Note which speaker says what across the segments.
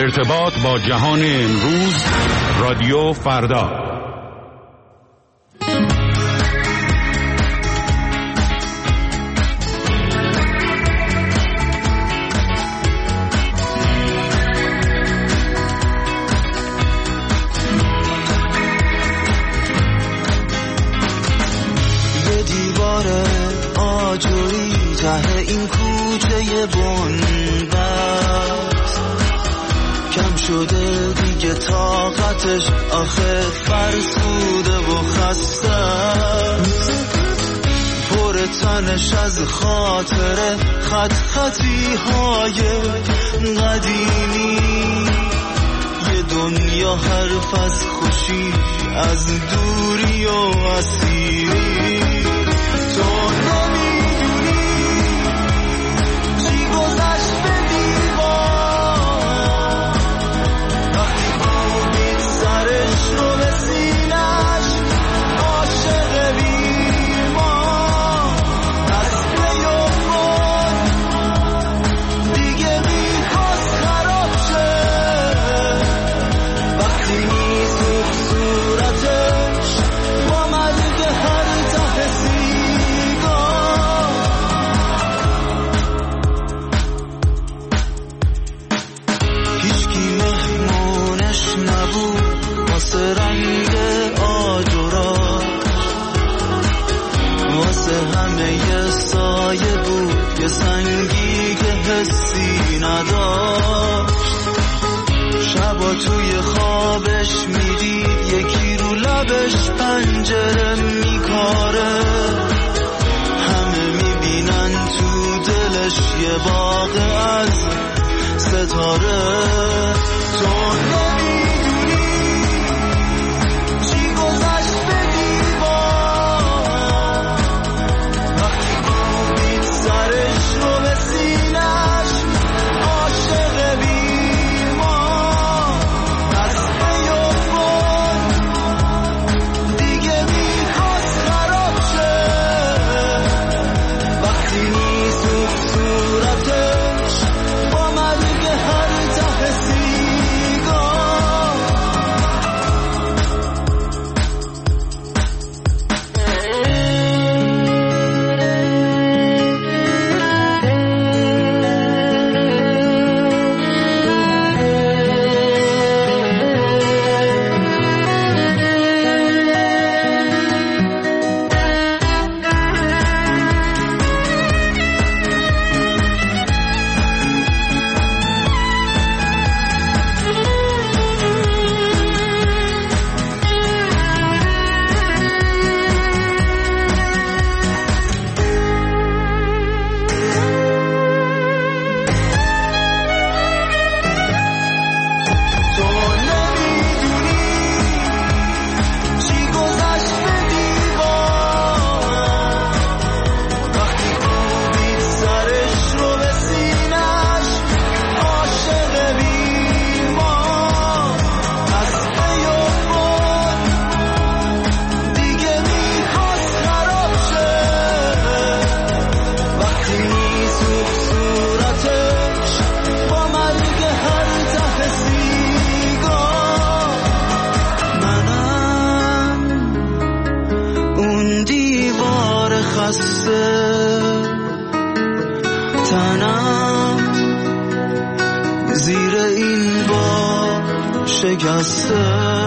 Speaker 1: ارتباط با جهان امروز، رادیو فردا.
Speaker 2: یه دیوار آجوری ته این کوچه بنبست، کم شده دیگه طاقتش، آخه فرسوده و خسته، پر تنش از خاطره، خط خطی های قدیمی، یه دنیا حرف از خوشی، از دوری و اسیری. تو نمیدونی چی گذشت به دیوار، وقتی امید سرش رو به سینش، عاشق بیمار دست بیفت، دیگه میخواست خراب شه، وقتی میسوخت صورتش با مرگ هر ته سیگار. هیچکی مهمونش نبود واسه رنگ آجورا، واسه همه یه سایه بود، یه سنگی که حسی نداشت. شبا توی خوابش میدید یکی رو لبش پنجره میکاره، همه میبینن تو دلش یه باغ از ستاره. تو نمیدونی چی گذشت به دیوار، وقتی امید سرش رو به سینش، عاشق بیمار دست بیفت، دیگه میخواست خراب شه، وقتی میسوخت صورتش با مرگ هر ته سیگار. تو نمیدونی چی گذشت به دیوار، وقتی امید سرش رو به سینش، عاشق بیمار دست بیفت، دیگه میخواست خراب شه، وقتی میسوخت صورتش با مرگ هر ته سیگار. منم اون دیوار خسته، تنم زیر این بار شکسته.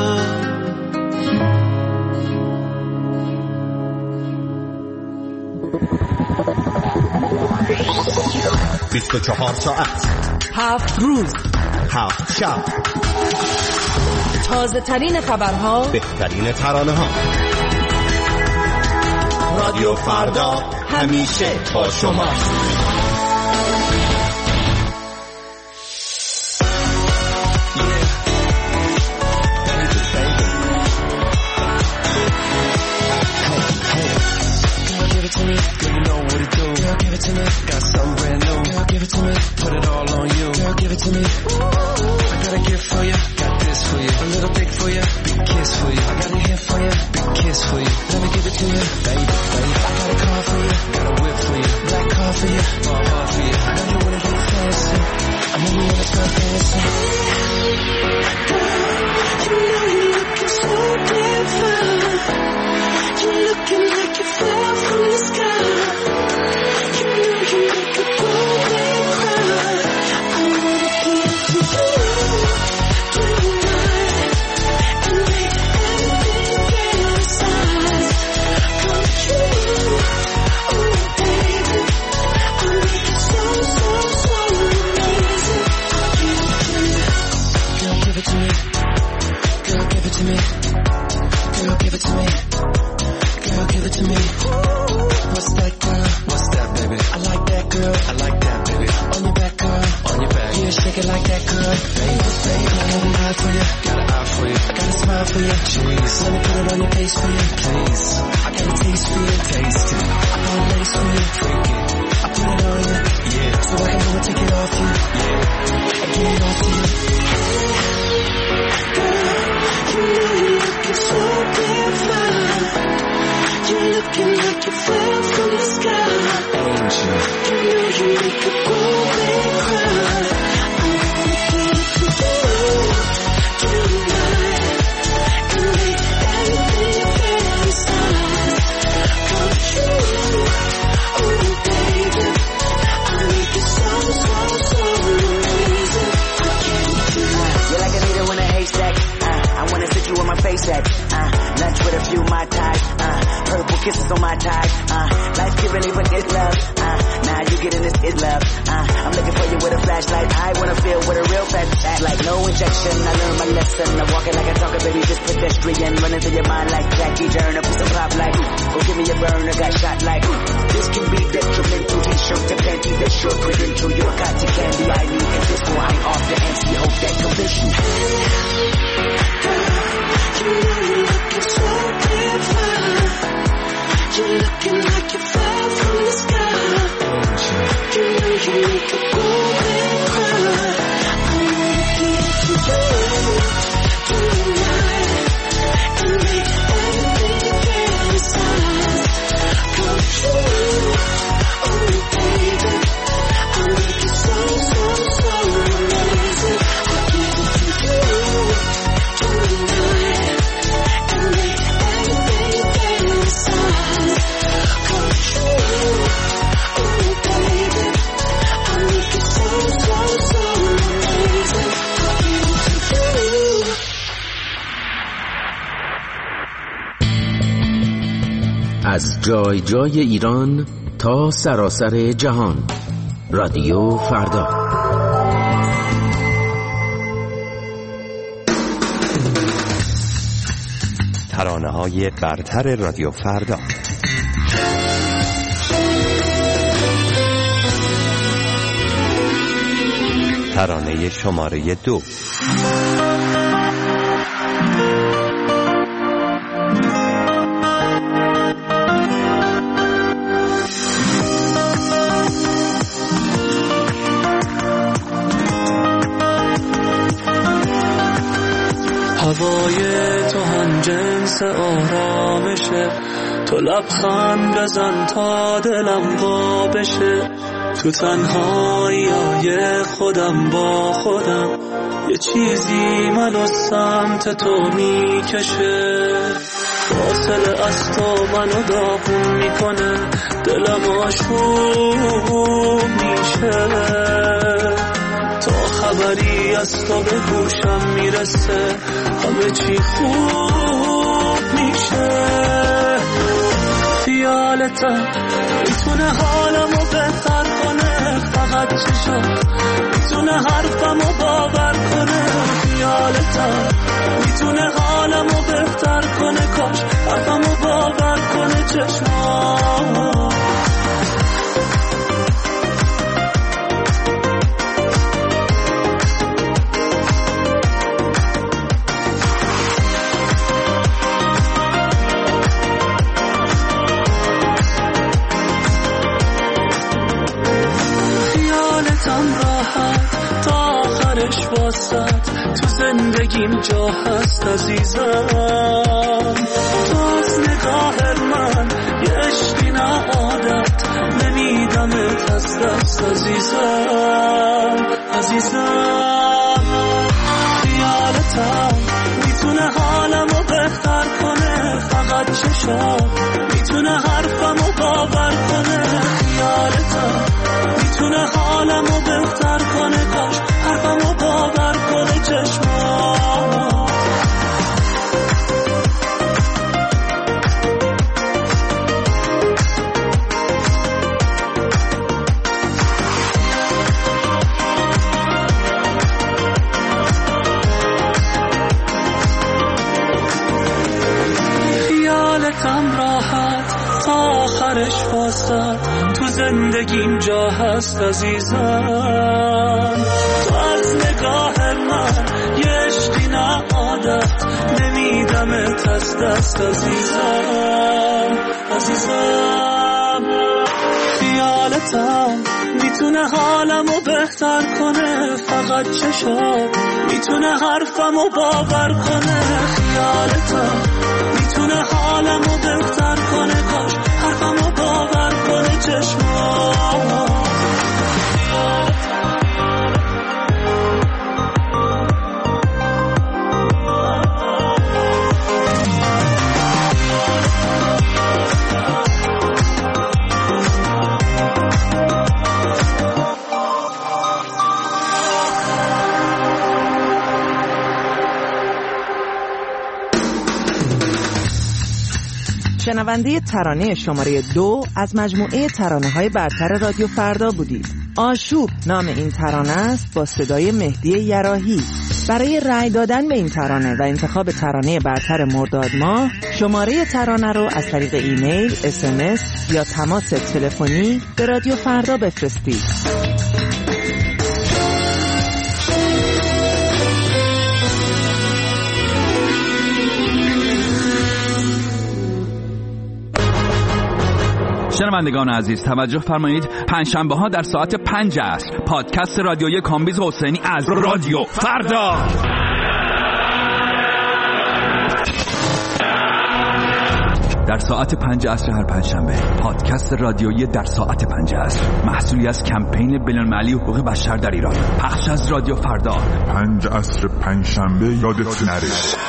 Speaker 3: 24 ساعت
Speaker 4: 7 روز
Speaker 3: 7 شب،
Speaker 4: تازه ترین خبرها،
Speaker 3: بهترین ترانه ها. رادیو فردا همیشه با شماست.
Speaker 2: for you, my heart for you. I know you wanna start dancing. shake it like that, girl. Baby, I got an eye for you, got an eye for you. I got a smile for you, jeez. Let me put it on your face for you, please. I got a taste for you, taste it. I got a lace for you, freak it. I put it on you, yeah. So I can go and take it off you, yeah. I get it off to you. Girl, you know you're looking so damn fine. You're looking like you fell from the sky. Angel, you know you make a grown man cry. I wanna give it to you tonight and make everything fantasize come true. Oh baby, I make it so amazing. I can't do it.
Speaker 5: You're like a needle in a haystack. I wanna sit you on my face at lunch with a few Mai Tais. Purple kisses on my tie. Life giving even is love. Now you getting this is love. I'm looking for you with a flashlight. I wanna feel with a real fast act. Like no injection. I learned my lesson. I'm walking like a talker, baby, just pedestrian. Running through your mind like Jackie Turner. Piece of pop like, oh give me a burner. Got shot like, this can be detrimental. T-shirt to panty, that's your credential. You're cotton candy. I need it. This boy ain't off the MC. Hope that conviction. You know you're looking so damn fine. You're looking like you fell from the sky. You know you make a grown man cry. I wanna give it to you tonight and make everything fantasize come true. Oh baby, I make it so amazing. I give it to you tonight and make everything fantasize come true. Oh baby, I make it so amazing. I give it to you.
Speaker 6: از جای جای ایران تا سراسر جهان، رادیو فردا.
Speaker 3: ترانه‌های برتر رادیو فردا. ترانه شماره 2.
Speaker 2: هوای تو هم جنس آرامشه، تو لبخند بزن تا دلم وا بشه. تو تنهایی خودم با خودم، یه چیزی منو سمت تو میکشه. فاصله از تو منو داغون میکنه، دلم آشوب میشه. تا خبری از تو به گوشم میرسه، همه چی خوب میشه. خیالتم میتونه حالمو بهتر کنه، فقط چشم میتونه حرفمو باور کنه. خیالتم میتونه حالمو بهتر کنه، کاش حرفمو باور کنه چشمام. تو زندگیم جا هست عزیزم، تو از نگاه من یه عشقی نه عادت، نمیدمت از دست عزیزم. خیالتم میتونه حالمو بهتر کنه، فقط چشم میتونه حرفمو باور کنه. خیالتم میتونه حالمو بهتر کنه، کاش حرفمو باور کنه چشمام. خیالتم راحت تا آخرش واسد، تو زندگیم جا هست عزیزم. تو دست دست عزیزم خیالتم میتونه حالمو بهتر کنه، فقط چشم میتونه حرفمو باور کنه. خیالتم میتونه حالمو بهتر کنه، کاش حرفمو باور کنه چشمام.
Speaker 4: شنونده ترانه شماره 2 از مجموعه ترانه‌های برتر رادیو فردا بودید. آشوب نام این ترانه است با صدای مهدی یراحی. برای رأی دادن به این ترانه و انتخاب ترانه برتر مرداد ماه، شماره ترانه رو از طریق ایمیل، SMS یا تماس تلفنی به رادیو فردا بفرستید.
Speaker 1: شنوندگان عزیز توجه فرمایید، پنجشنبه ها در ساعت 5 عصر پادکست رادیویی کامبیز حسینی از رادیو فردا. در ساعت 5 عصر هر پنجشنبه پادکست رادیویی در ساعت 5 عصر، محصولی از کمپین بین‌المللی حقوق بشر در ایران، پخش از رادیو فردا.
Speaker 7: 5 عصر پنجشنبه یادت نره.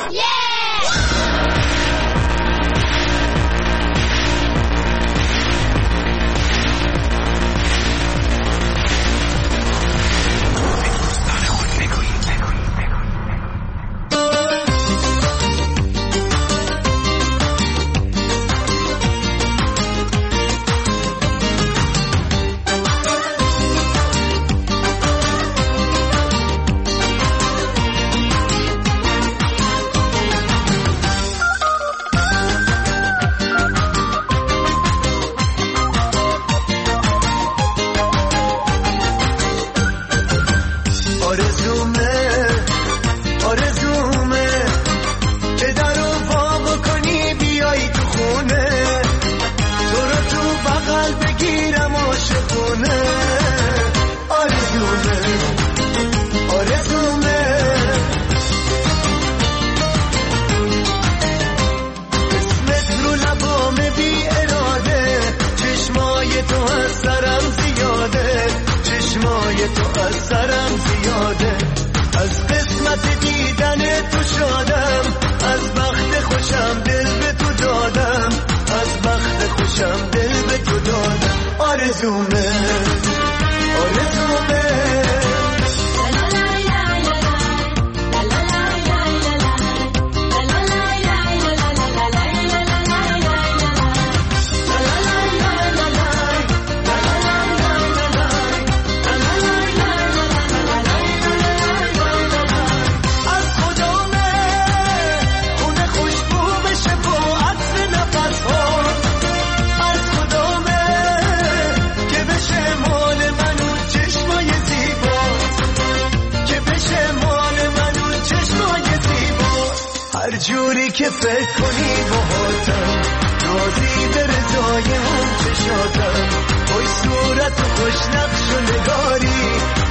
Speaker 2: جوری که فکر کنی باهاتم، راضی به رضای اون چشاتم، خوش صورت و خوش نقش و نگاری،